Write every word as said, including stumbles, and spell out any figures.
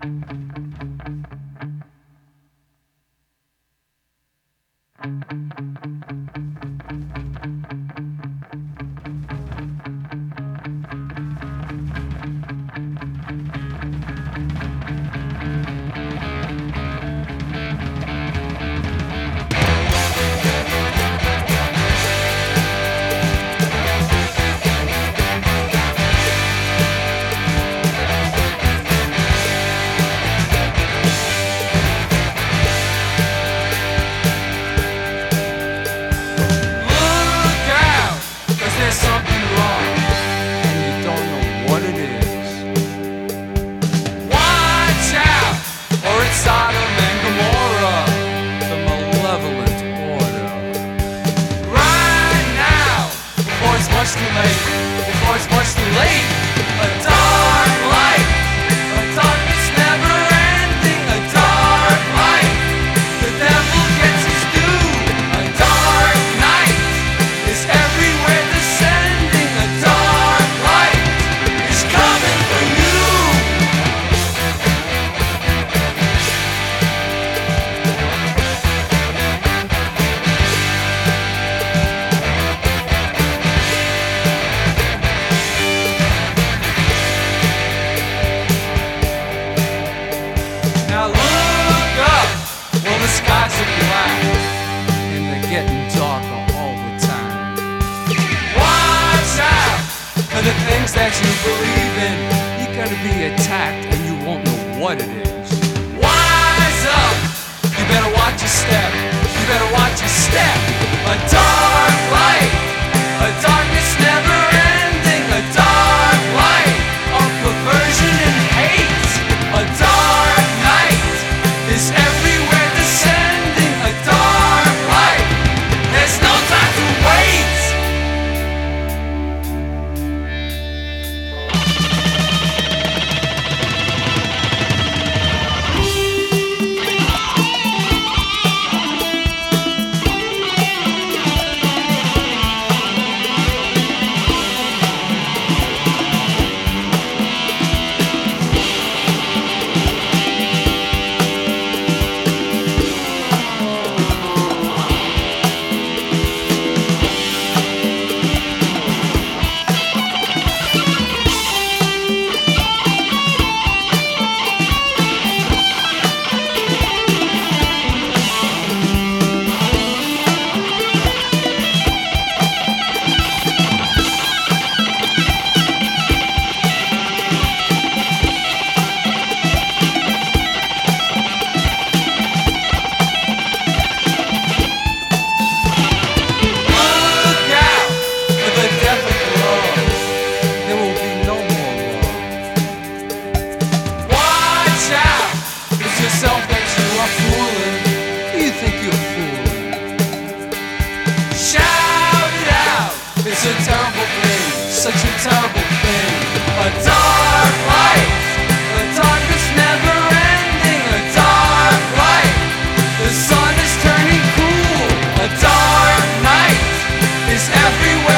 the things that you believe in, you're gonna be attacked and you won't know what it is. Wise up! You better watch your step. You better watch your step. A dark light, a darkness never ending, a dark light of perversion and hate. A dark night is everywhere descending. A dark light. There's no time to wait. Yourself that you are fooling. You think you're fooling. Shout it out. It's a terrible thing, such a terrible thing. A dark light, a darkness never ending. A dark light, the sun is turning cool. A dark night is everywhere.